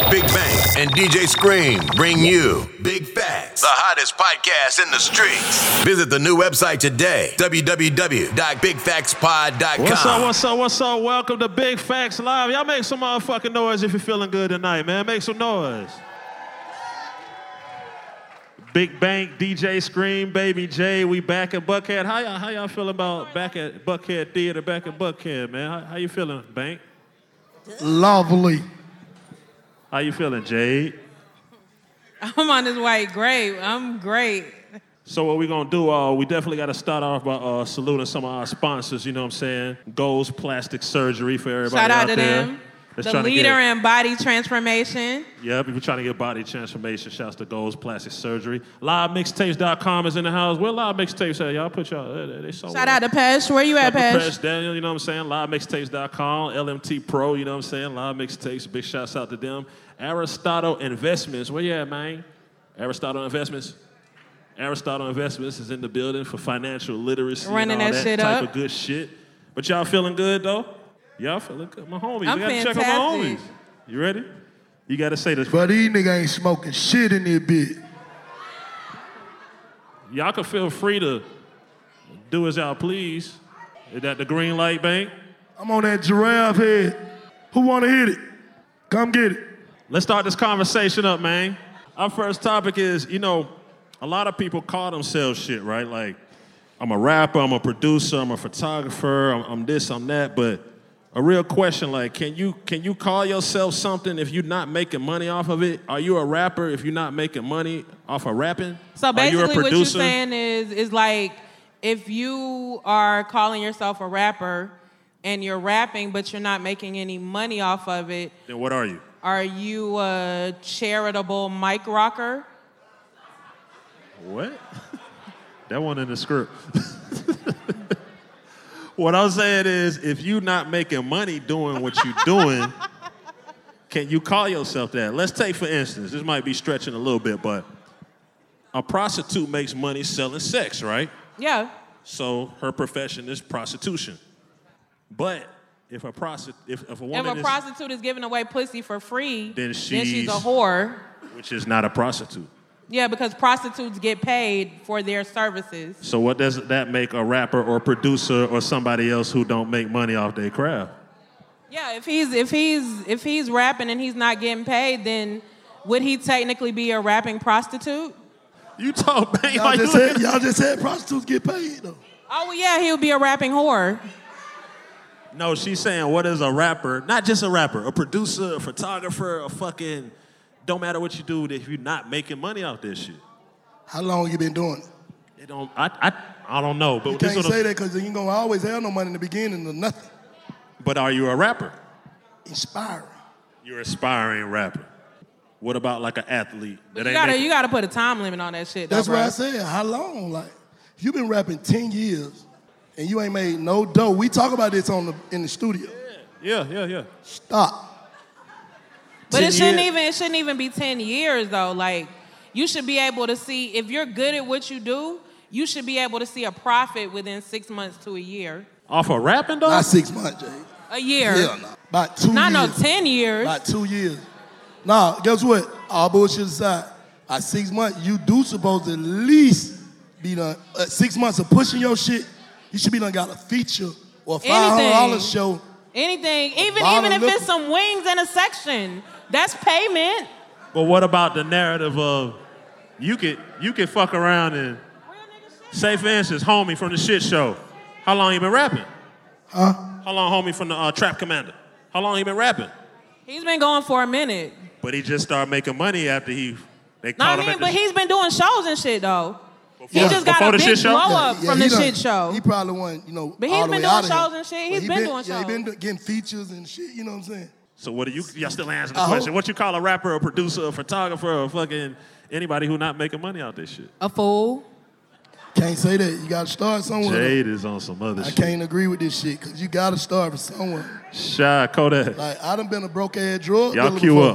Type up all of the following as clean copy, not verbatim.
Big Bang and DJ Scream bring you Big Facts, the hottest podcast in the streets. Visit the new website today, www.bigfactspod.com. What's up? Welcome to Big Facts Live. Y'all make some motherfucking noise if you're feeling good tonight, man. Make some noise. Big Bank, DJ Scream, Baby J, we back at Buckhead. How y'all feeling about back at Buckhead Theater, back at Buckhead, man? How you feeling, Bank? Lovely. How you feeling, Jade? I'm on this white grape. I'm great. So what we gonna do, we definitely gotta start off by saluting some of our sponsors, you know what I'm saying? Goals Plastic Surgery for everybody Shout out to there. them. The leader in body transformation. Yeah, people trying to get body transformation. Shouts to Goals Plastic Surgery. LiveMixtapes.com is in the house. Where Live Mixtapes at? Y'all put y'all, they so Shout out to Pesh. Where you at, Pesh? Daniel, you know what I'm saying? LiveMixtapes.com, LMT Pro, you know what I'm saying? Live Mixtapes, big shouts out to them. Aristotle Investments, where you at, man? Aristotle Investments. Aristotle Investments is in the building for financial literacy Running and all that shit type up. of good shit. But y'all feeling good, though? Y'all feeling good? My homies, I'm we gotta check on my fantastic. homies. You ready? You gotta say this. But these niggas ain't smoking shit in this bitch. Y'all can feel free to do as y'all please. Is that the green light, Bank? I'm on that giraffe head. Who wanna hit it? Come get it. Let's start this conversation up, man. Our first topic is, you know, a lot of people call themselves shit, right? Like, I'm a rapper, I'm a producer, I'm a photographer, I'm this, I'm that, but a real question, like, can you call yourself something if you're not making money off of it? Are you a rapper if you're not making money off of rapping? So basically are you a what you're producer? saying is like, if you are calling yourself a rapper and you're rapping but you're not making any money off of it, Then what are you? are you a charitable mic rocker? What? That one in the script. What I'm saying is, if you're not making money doing what you're doing, can you call yourself that? Let's take, for instance, this might be stretching a little bit, but a prostitute makes money selling sex, right? Yeah. So her profession is prostitution. But if a woman is, prostitute is giving away pussy for free, then she's a whore. which is not a prostitute. Yeah, because prostitutes get paid for their services. So what does that make a rapper or producer or somebody else who don't make money off their craft? Yeah, if he's rapping and he's not getting paid, then would he technically be a rapping prostitute? You talk, man. Y'all just said prostitutes get paid though. Oh well, yeah, he would be a rapping whore. No, she's saying, what is a rapper? Not just a rapper, a producer, a photographer, a fucking, don't matter what you do if you're not making money off this shit. How long you been doing it? It don't, I don't know. But You can't say that because you ain't gonna always have no money in the beginning or nothing. But are you a rapper? Inspiring. You're an aspiring rapper. What about like an athlete? But you gotta put a time limit on that shit. That's though, what bro. I said. How long? Like, if you've been rapping 10 years and you ain't made no dough. We talk about this in the studio. Yeah. Stop. But it shouldn't even be 10 years though. Like, you should be able to see, if you're good at what you do, you should be able to see a profit within 6 months to a year. Off of rapping, though? Not 6 months, Jay. A year. Hell no. About 2 years. Not no 10 years. About 2 years. Nah, guess what? All bullshit aside, at 6 months, you do supposed to at least be done. 6 months of pushing your shit, you should be done got a feature or a $500 show. Anything. Even if it's some wings in a section, that's payment. But what about the narrative of you could fuck around and say, for instance, homie from the shit show. How long you been rapping? Huh? How long homie from the Trap Commander? How long he been rapping? He's been going for a minute. But he just started making money after they No, called I him mean, at but the he's been doing shows and shit though. He Before- just got before a the big shit show? blow up from the shit show. He probably wasn't, But he's all the been way doing out of shows here. and shit. But He's been doing Yeah, he been shows. getting features and shit, you know what I'm saying? So what do y'all still answer the question? What you call a rapper, a producer, a photographer, or fucking anybody who not making money out this shit? A fool. Can't say that. You gotta start somewhere. Jade is on some other I shit. can't agree with this shit, because you gotta start from somewhere. Shy, Kodak. Like, I done been a broke-ass drug Y'all dealer queue before. up.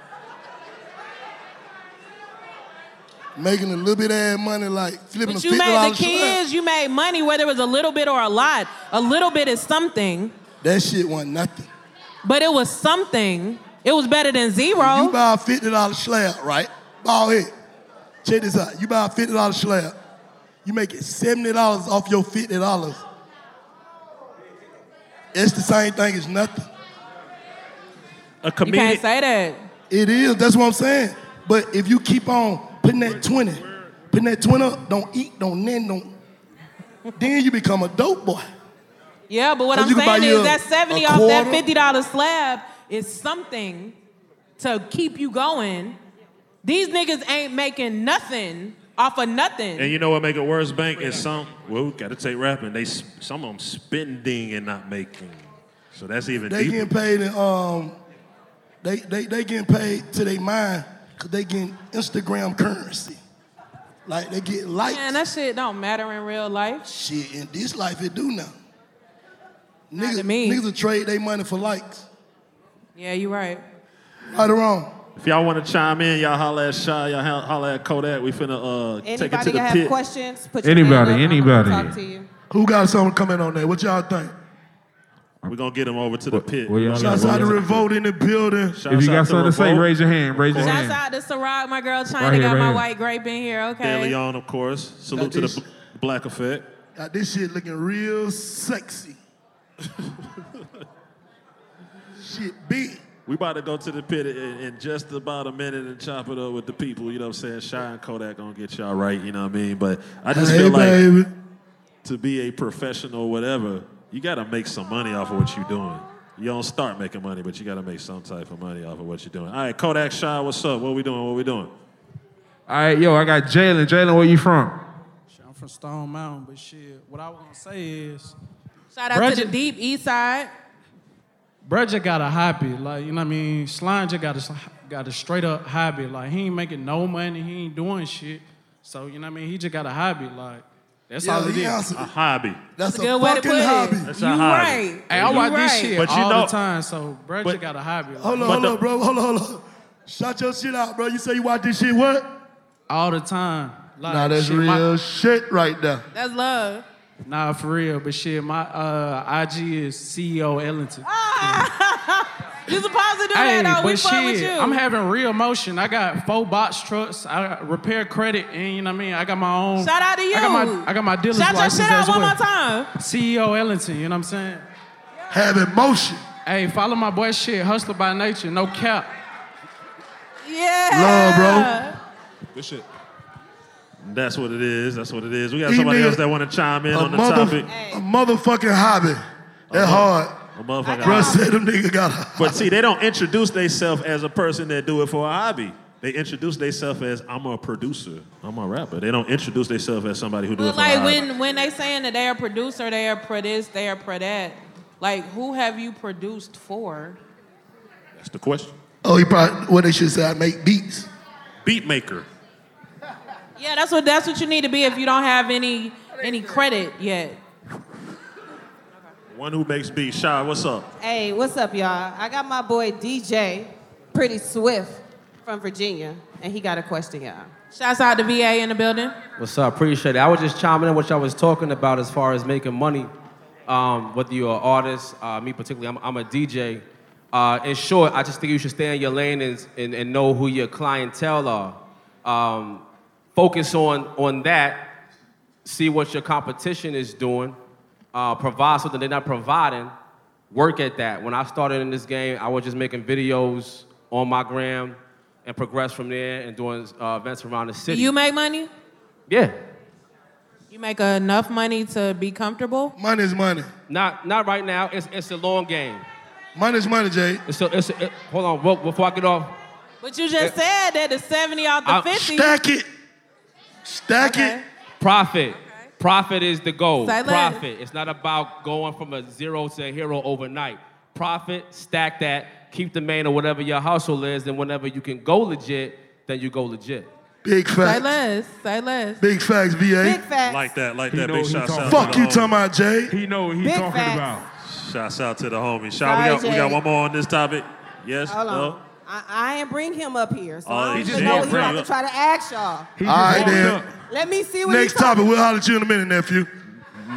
Making a little bit of ass money, like flipping But a you $50 made the shirt. key is you made money, whether it was a little bit or a lot. A little bit is something, That shit wasn't nothing. but it was something. It was better than zero. You buy a $50 slab, right? Ball head. Check this out. You buy a $50 slab. You make it $70 off your $50. It's the same thing as nothing. A comedian. You can't say that. It is. That's what I'm saying. But if you keep on putting that 20 up, don't eat, don't then you become a dope boy. Yeah, but what I'm saying is that 70 off that $50 slab is something to keep you going. These niggas ain't making nothing off of nothing. And you know what make it worse, Bank? Is we gotta take rapping. Some of them spending and not making. So that's even they deeper. Getting paid in, they getting paid to their mind because they getting Instagram currency. Like they get likes. Man, that shit don't matter in real life. Shit, in this life it do now. Not to me. Niggas will trade their money for likes. Yeah, you right. Right or wrong? If y'all want to chime in, y'all holler at Shy, y'all holler at Kodak. We finna take it to the have pit. questions? Put your hand up. Anybody. Talk to you. Who got something coming on there? What y'all think? We're gonna get them over to the pit. Shouts out to Revolt in the building. If you got something to say, raise your hand. Raise your hand. Shouts out to Ciroc, my girl China got my white grape in here. Okay. De Leon, of course. Salute to the Black Effect. Got this shit looking real sexy. Shit big. We about to go to the pit in just about a minute and chop it up with the people. You know what I'm saying? Shy and Kodak gonna get y'all right. You know what I mean? But I just feel like to be a professional, whatever, you gotta make some money off of what you're doing. You don't start making money, but you gotta make some type of money off of what you're doing. All right, Kodak, Shy, what's up? What we doing? What we doing? All right, yo, I got Jalen. Jalen, where you from? I'm from Stone Mountain, but shit, what I was gonna say is, shout out to the deep east side. Bruh just got a hobby, like, you know what I mean? Slime just got a straight up hobby. Like, he ain't making no money, he ain't doing shit. So, you know what I mean? He just got a hobby, like, that's all it is. A hobby. That's a good way to fucking put it. hobby. That's a hobby. Right. Hey, I watch this shit But all the time, so bruh just got a hobby. Like, Hold on, bro. Hold on. Shut your shit out, bro. You say you watch this shit what? all the time. Like, Nah, that's shit, real shit right there. That's love. Nah, for real, but shit, my IG is CEO Ellington. You supposed to do that though. We but fuck with you. I'm having real motion. I got 4 box trucks. I got repair credit, and you know what I mean. I got my own. Shout out to you. I got my dealer's Shout your license shit out as well. one more time. CEO Ellington, you know what I'm saying? Having motion. Hey, follow my boy shit. Hustler by nature, no cap. Yeah. Love, bro. Good shit. That's what it is. That's what it is. We got somebody else that want to chime in on the topic. A motherfucking hobby. That hard. A motherfucking Bruh hobby. said them nigga got a hobby. But see, they don't introduce themselves as a person that do it for a hobby. They introduce themselves as, I'm a producer, I'm a rapper. They don't introduce themselves as somebody who do it for a hobby. Like when they saying that they are producer, they are pro this, they are pro that. Like, who have you produced for? That's the question. Oh, he probably, what they should say, I make beats. Beat maker. Yeah, that's what you need to be if you don't have any credit yet. One who makes beats. Shy, what's up? Hey, what's up, y'all? I got my boy DJ, Pretty Swift, from Virginia, and he got a question, y'all. Shouts out to VA in the building. What's up? Appreciate it. I was just chiming in what y'all was talking about as far as making money. Whether you're an artist, me particularly, I'm a DJ. In short, I just think you should stay in your lane and know who your clientele are. Focus on that. See what your competition is doing. Provide something they're not providing. Work at that. When I started in this game, I was just making videos on my gram and progressed from there and doing events around the city. Do you make money? Yeah. You make enough money to be comfortable? Money's money. Not right now. It's a long game. Money's money, Jay. Hold on, before I get off. But you just said that the 70 off the 50. Stack it. Profit. Profit is the goal. Silent. Profit. It's not about going from a zero to a hero overnight. Profit, stack that, keep the main or whatever your hustle is, and whenever you can go legit, then you go legit. Big facts. Say less. Big facts, VA. Big facts. Like that. He Big shots out. Fuck you talking about, Jay. He know what he Big talking facts. about. Shouts out to the homie. Sorry, we got one more on this topic. Yes? Hold on. No? I ain't bring him up here, so Oh, I he don't just even know didn't what he bring about him to try to ask y'all. He All right, then. Let me see what Next he's talking topic. We'll holler at you in a minute, nephew.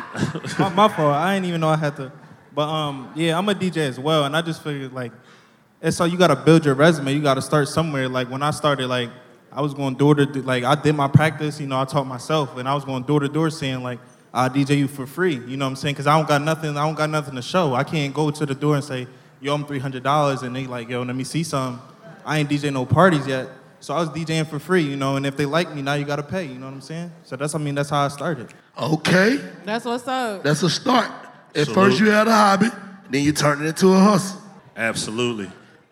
My fault. I didn't even know I had to. But yeah, I'm a DJ as well, and I just figured like And so you gotta build your resume. You gotta start somewhere. Like when I started, like I was going door to door. Like I did my practice. You know, I taught myself, and I was going door to door saying like, "I DJ you for free." You know what I'm saying? Because I don't got nothing to show. I can't go to the door and say, "Yo, I'm $300," and they like, "Yo, let me see some." I ain't DJ no parties yet, so I was DJing for free. You know, and if they like me, now you gotta pay. You know what I'm saying? So that's how I started. Okay. That's what's up. That's a start. At first you had a hobby, then you turned it into a hustle. Absolutely.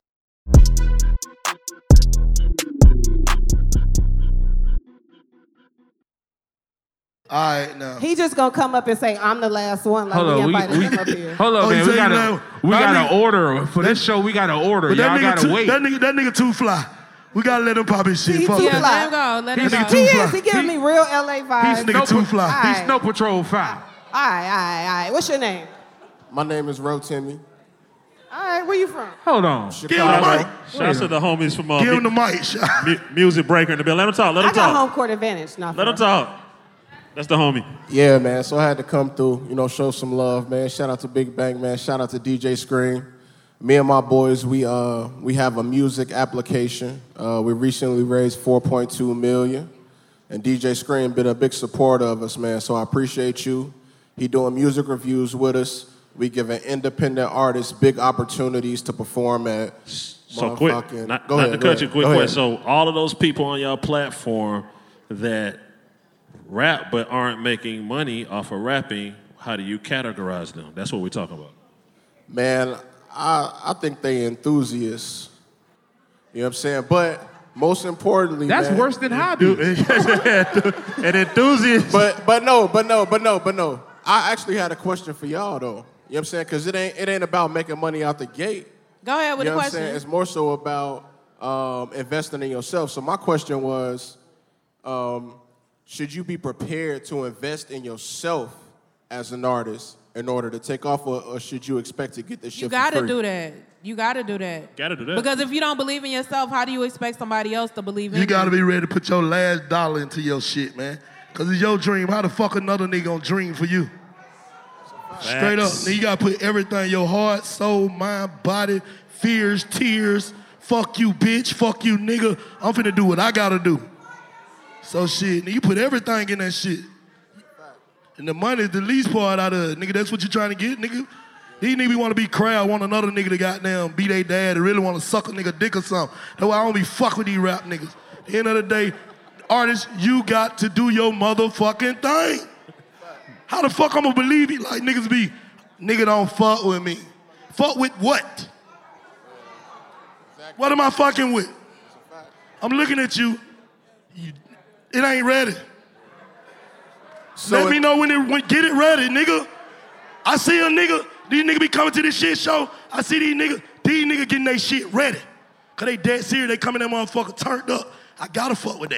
All right, now. He just gonna come up and say, I'm the last one. Like we invited him up here. Hold on, man. We got to order. For this show, we got to order. Y'all got to wait. That nigga too fly. We got to let him pop his shit. He Fuck too that. fly. Let him go. He is. He giving me real LA vibes. He's nigga too fly. He's Snow Patrol 5. All right. What's your name? My name is Ro Timmy. All right, where you from? Hold on. Give him the mic. Shout out to the homies from Give him the mic. Music Breaker in the bill. Let him talk. I got home court advantage. Let him talk. That's the homie. Yeah, man. So I had to come through, show some love, man. Shout out to Big Bang, man. Shout out to DJ Scream. Me and my boys, we have a music application. We recently raised $4.2 million, and DJ Scream been a big supporter of us, man. So I appreciate you. He doing music reviews with us. We giving independent artists big opportunities to perform at. So quick, not to cut you quick. So all of those people on your platform that rap but aren't making money off of rapping, how do you categorize them? That's what we're talking about. Man, I think they enthusiasts. You know what I'm saying? But most importantly, that's man, worse than hobby. An enthusiast. But no. I actually had a question for y'all though. You know what I'm saying? Because it ain't about making money out the gate. Go ahead with the question. Saying? It's more so about investing in yourself. So my question was, should you be prepared to invest in yourself as an artist in order to take off, or should you expect to get this shit for free? You gotta do that. You gotta do that. Because if you don't believe in yourself, how do you expect somebody else to believe in you? You gotta be ready to put your last dollar into your shit, man. Because it's your dream. How the fuck another nigga gonna dream for you? Straight up. Then you gotta put everything, your heart, soul, mind, body, fears, tears. Fuck you, bitch. Fuck you, nigga. I'm finna do what I gotta do. So shit, you put everything in that shit. And the money is the least part out of it. Nigga, that's what you trying to get, nigga. These niggas want to be crowd, want another nigga to goddamn be their dad and really want to suck a nigga dick or something. That's why I don't be fuck with these rap niggas. At the end of the day, artists, you got to do your motherfucking thing. How the fuck I'm gonna believe it? Like niggas be, nigga don't fuck with me. Fuck with what? What am I fucking with? I'm looking at you. It ain't ready. So let me know when get it ready, nigga. I see a nigga, these niggas be coming to this shit show. I see these niggas getting their shit ready. Cause they dead serious, they coming that motherfucker turned up. I gotta fuck with that.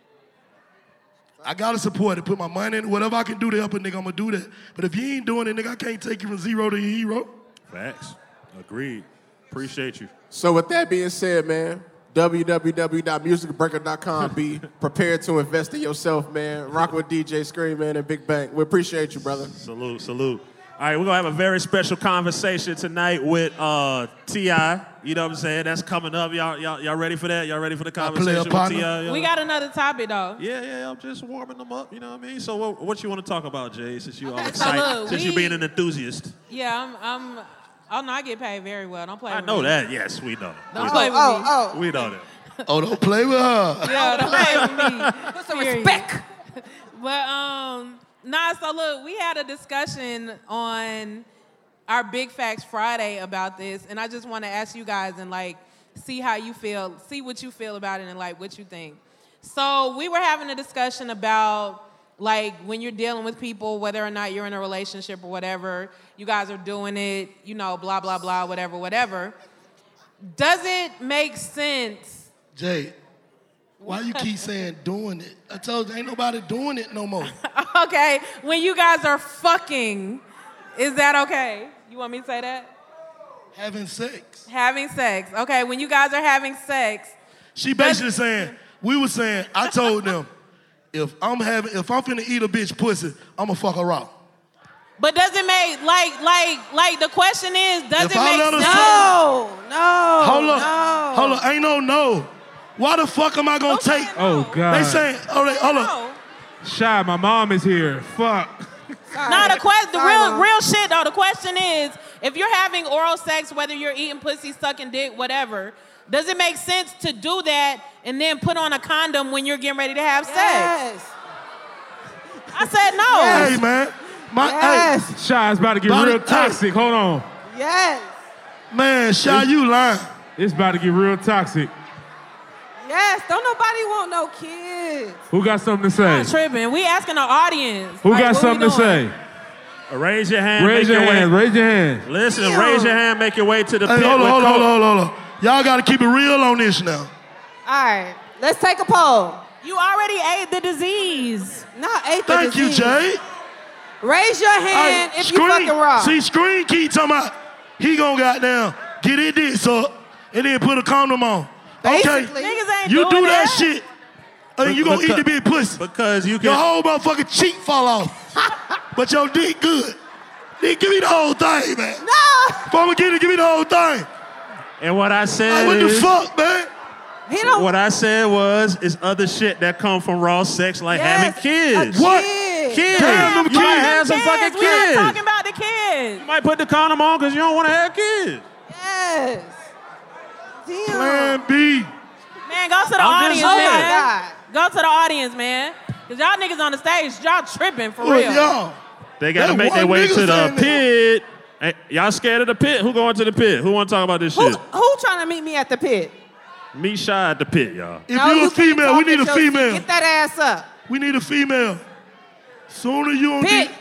I gotta support it, put my money in, whatever I can do to help a nigga, I'm gonna do that. But if you ain't doing it, nigga, I can't take you from zero to hero. Facts. Agreed. Appreciate you. So with that being said, man, www.musicbreaker.com. Be prepared to invest in yourself, man. Rock with DJ Scream, man, and Big Bang. We appreciate you, brother. Salute. All right, we're going to have a very special conversation tonight with T.I. You know what I'm saying? That's coming up. Y'all ready for that? Y'all ready for the conversation with T.I.? We got another topic, though. Yeah, I'm just warming them up, you know what I mean? So what you want to talk about, Jay, since you all excited, since you being an enthusiast? Yeah, oh, no, I get paid very well. Don't play with me. I know that. Yes, we know. Don't play with me. We know that. Oh, don't play with her. Yeah, don't play with me. Put some respect. But, so look, we had a discussion on our Big Facts Friday about this, and I just want to ask you guys and, see how you feel, see what you feel about it and, what you think. So we were having a discussion about, when you're dealing with people, whether or not you're in a relationship or whatever, you guys are doing it, blah, blah, blah, whatever. Does it make sense? Jay, why you keep saying doing it? I told you, ain't nobody doing it no more. Okay, when you guys are fucking, is that okay? You want me to say that? Having sex. Having sex. Okay, when you guys are having sex. She basically saying, I told them, if I'm finna eat a bitch pussy, I'ma fuck her raw. But does it make like the question is, does If it I make let her sense? Hold up. Ain't no. Why the fuck am I gonna take? Oh God. They saying, hold up. Shy, my mom is here. Fuck. No, the real shit though. The question is, if you're having oral sex, whether you're eating pussy, sucking dick, whatever, does it make sense to do that and then put on a condom when you're getting ready to have sex? I said no. Hey man, Shy, it's about to get real toxic. Hold on. Yes. Man, Shy, you lying. It's about to get real toxic. Yes, don't nobody want no kids. Who got something to say? I'm tripping. We asking the audience. Who like, got something to say? Raise your hand. Raise your hand. Raise your hand. Listen, raise your hand. Make your way to the pit. Hold on. Y'all got to keep it real on this now. All right, let's take a poll. You already ate the disease. Not ate the Thank disease. you, Jay. Raise your hand if you fucking raw. See, Screen keep talking about he gonna goddamn get it dick so and then put a condom on. Okay, Niggas ain't you doing do that shit, and you gonna eat the big pussy. Because you can. Your whole motherfucking cheek fall off, but your dick good. Then give me the whole thing, man. No. If I'ma get it, give me the whole thing. And what I said What the is, fuck, man? what I said was, it's other shit that come from raw sex, like having kids. What? Kids. Damn, them You might kids. have some fucking We're not kids. talking about the kids. You might put the condom on because you don't want to have kids. Yes. Damn. Plan B. Man, go to the I'm audience, just saying. man. Go to the audience, man. Because y'all niggas on the stage, y'all tripping for real. Y'all. They got to make their way to the pit. Hey, y'all scared of the pit? Who going to the pit? Who want to talk about this shit? Who trying to meet me at the pit? Me Shy at the pit, y'all. If you a female, we need a Get female. Get that ass up. We need a female. Sooner you don't Pit.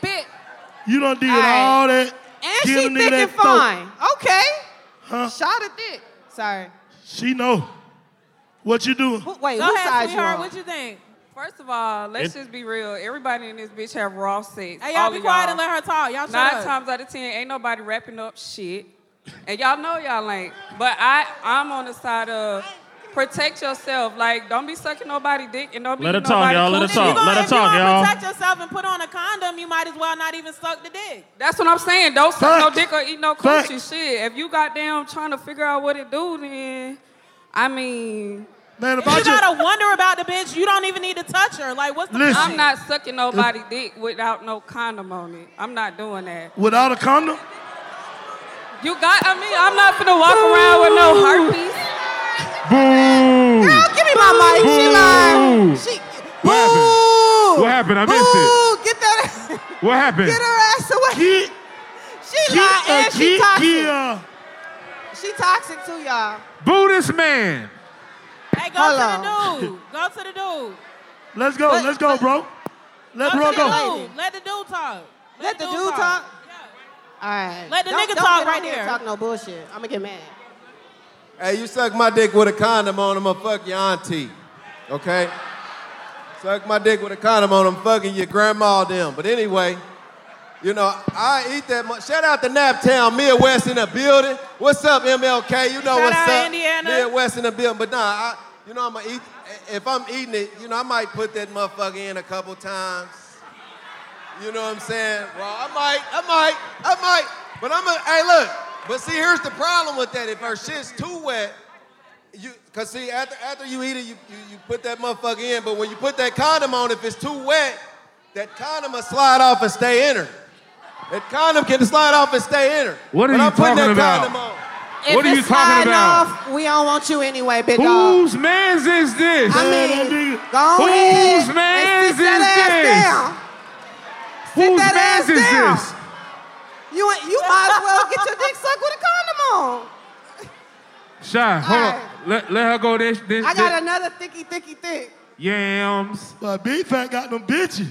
you don't deal with All right. all that. And Give she a nigga thick that and throat. fine. Okay. Huh? Shot at dick. Sorry. She know. What you doing? Wait, Go whose ahead, side you sweetheart. on? What you think? First of all, let's just be real. Everybody in this bitch have raw sex. Hey, y'all All be of quiet y'all. and let her talk. Y'all shut 9 up. times out of 10, ain't nobody wrapping up shit. And y'all know y'all ain't. But I'm on the side of protect yourself. Like, don't be sucking nobody dick and don't be Let her eating talk, nobody y'all. Let her coochie. talk. Let her If you talk, gonna y'all. protect yourself and put on a condom, you might as well not even suck the dick. That's what I'm saying. Don't suck no Facts. dick or eat no Facts. coochie. Shit. If you goddamn trying to figure out what it do, then, I mean... Man, if If I you just gotta wonder about the bitch, you don't even need to touch her. Like, what's the Listen. point? I'm not sucking nobody dick without no condom on it. I'm not doing that. without a condom, I'm not finna walk around with no herpes. Boo! Girl, give me my mic. She lied. She. What happened? What happened? I missed it. Boo! Get that. What happened? Get her ass away. She lied and she toxic. She toxic too, y'all. Boo this man. Hey, go to the dude. Go to the dude. Let's go, bro. Let Go bro to go. the dude. Let the dude talk. Let the dude talk. Yeah. All right. Let the Don't nigga get talk on right here there. Talk no bullshit. I'ma get mad. Hey, you suck my dick with a condom on, I'ma fuck your auntie. Okay? Suck my dick with a condom on, I'm fucking your grandma them. But anyway, you know, I eat that much. Shout out to Naptown, Midwest in the building. What's up, MLK? You know Shout what's out, up. Indiana. Midwest in the building. But nah, I'ma eat. If I'm eating it, I might put that motherfucker in a couple times. You know what I'm saying? Well, I might. But hey, look. But see, here's the problem with that. If her shit's too wet, cause see, after you eat it, you put that motherfucker in. But when you put that condom on, if it's too wet, that condom will slide off and stay in her. That condom can slide off and stay in her. What are But you I'm putting talking that about? condom on. What are you talking about? Off, we don't want you anyway, big dog. Whose man's is this? I mean, go Whose ahead. man's and sit that is ass down. Sit Whose that man's ass is down. this? You might as well get your dick sucked with a condom on. Shy, hold on. Let her go this. I got another thick. Yams. But Big Fat got them bitches.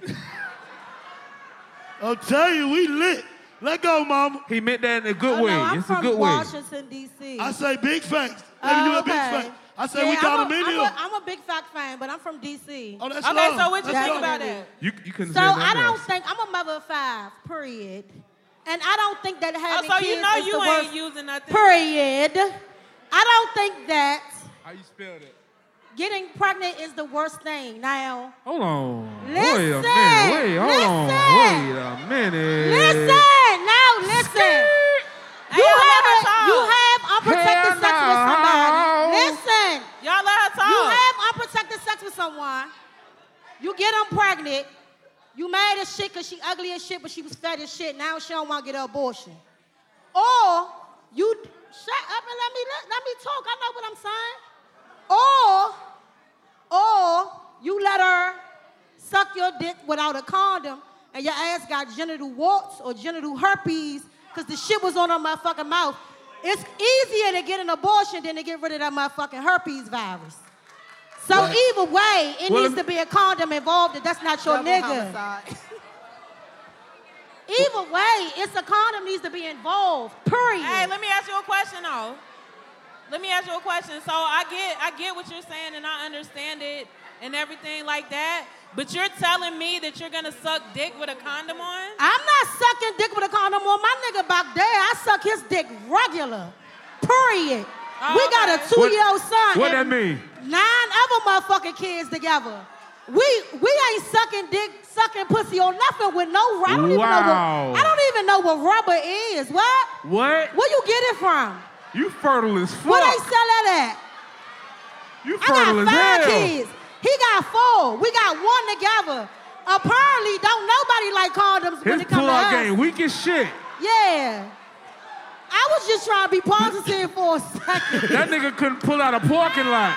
I'll tell you, we lit. Let go, mama. He meant that in a good way. I'm It's from a good way. Washington, D.C. I say Big Facts. You a Big Fact. I say we got them in here. I'm a Big Fact fan, but I'm from D.C. Oh, that's Okay, love. so what you That's think love. about that? You couldn't So say I nothing don't else. think, I'm a mother of 5, period. And I don't think that having so kids you know is you the ain't worst, using nothing. period. I don't think that How you spell that? getting pregnant is the worst thing. Now, hold on. Listen. Wait a minute. Wait, hold on. Wait a minute. Listen. Now, listen. You have unprotected sex with somebody. Listen. Y'all let her talk. You have unprotected sex with someone. You get them pregnant. You mad as shit because she ugly as shit, but she was fat as shit. Now she don't want to get an abortion. Or you shut up and let me talk. I know what I'm saying. Or you let her suck your dick without a condom and your ass got genital warts or genital herpes because the shit was on her motherfucking mouth. It's easier to get an abortion than to get rid of that motherfucking herpes virus. So either way, it needs to be a condom involved and that's not your nigga. Either way, it's a condom needs to be involved, period. Hey, let me ask you a question, though. Let me ask you a question. So I get what you're saying, and I understand it and everything like that. But you're telling me that you're going to suck dick with a condom on? I'm not sucking dick with a condom on. My nigga back there, I suck his dick regular, period. Oh, we got a 2-year-old son. What that mean? 9 other motherfucking kids together. We ain't sucking dick, sucking pussy or nothing with no rubber. I don't even know what rubber is. What? What? Where you get it from? You fertile as fuck. Where they sell that at? You fertile as I got 5 hell. kids. He got 4. We got 1 together. Apparently, don't nobody like condoms when His it comes to pull-out us. game weak as shit. Yeah. I was just trying to be positive for a second. That nigga couldn't pull out a parking lot.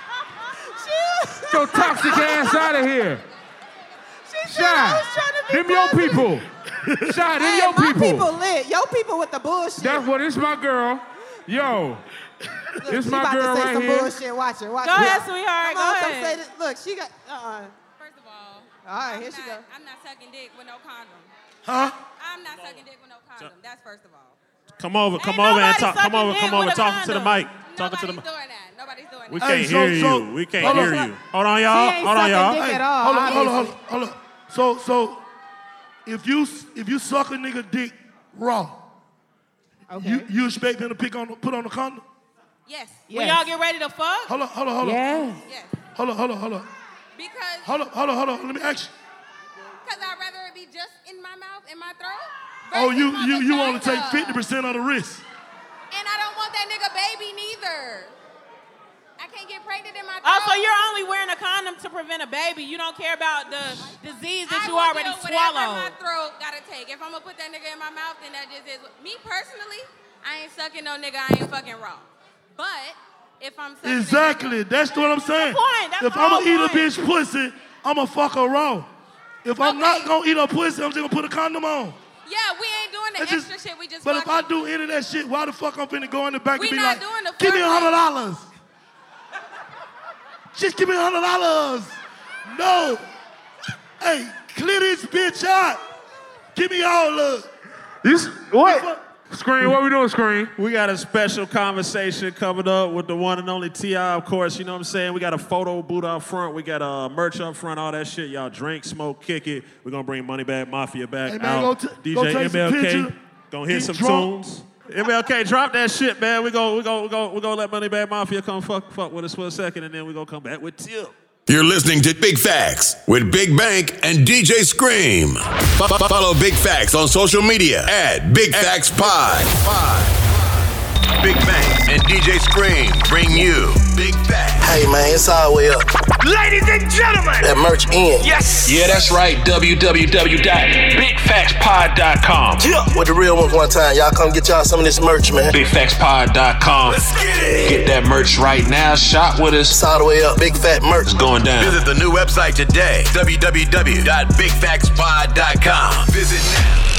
Your toxic ass out of here. Shot. Them your people. Shot, them your people. My people lit. Your people with the bullshit. That's what, it's my girl. Yo. It's my girl right some here. bullshit. Watch it. Go ahead, sweetheart. Go ahead. Say this. Look, she got. First of all, all right, here she go. I'm not sucking dick with no condom. Huh? I'm not sucking dick with no condom. That's first of all. Come over and talk. Come over, talk to the mic. Talking to the mic. Nobody's doing that. We can't hear you. We can't hear you. Hold on, y'all. Hold on, y'all. Hold on. So, if you suck a nigga dick raw, you expect him to put on the condom? Yes. When y'all get ready to fuck? Hold on. Yes. Hold on. Because. Hold on. Let me ask you. Because I'd rather it be just in my mouth, in my throat. Oh, you want to take 50% of the risk? And I don't want that nigga baby neither. I can't get pregnant in my throat. Oh, so you're only wearing a condom to prevent a baby. You don't care about the disease that you already swallowed. My throat gotta take. If I'm gonna put that nigga in my mouth, then that just is. Me personally, I ain't sucking no nigga. I ain't fucking raw. But if I'm sucking Exactly. That's what I'm saying. If I'm gonna eat a bitch pussy, I'm gonna fuck her raw. If I'm not gonna eat her pussy, I'm just gonna put a condom on. Yeah, we ain't doing the extra shit. We just. But if I do any of that shit, why the fuck I'm finna go in the back and be not like, doing the give me flirting. $100. Just give me $100. No. Hey, clear this bitch out. Give me all of it. What? Screen, what we doing, Screen? We got a special conversation coming up with the one and only T.I., of course. You know what I'm saying? We got a photo booth out front. We got merch up front, all that shit. Y'all drink, smoke, kick it. We're going to bring Moneybag Mafia back Hey, man, out. go DJ take some MLK picture. going to hit Get some drunk. tunes. MLK, drop that shit, man. We're going to let Moneybag Mafia come fuck with us for a second, and then we're going to come back with Tip. You're listening to Big Facts with Big Bank and DJ Scream. Follow Big Facts on social media at Big Facts Pod. Big Bank and DJ Scream bring you Big Facts. Hey man, it's all the way up. Ladies and gentlemen, that merch in. Yes. Yeah, that's right. www.bigfactspod.com. Yeah, with the real ones one time. Y'all come get y'all some of this merch, man. Bigfactspod.com. Let's get it. Get that merch right now. Shop with us. It's all the way up. Big fat merch. It's going down. Visit the new website today, www.bigfactspod.com. Visit now.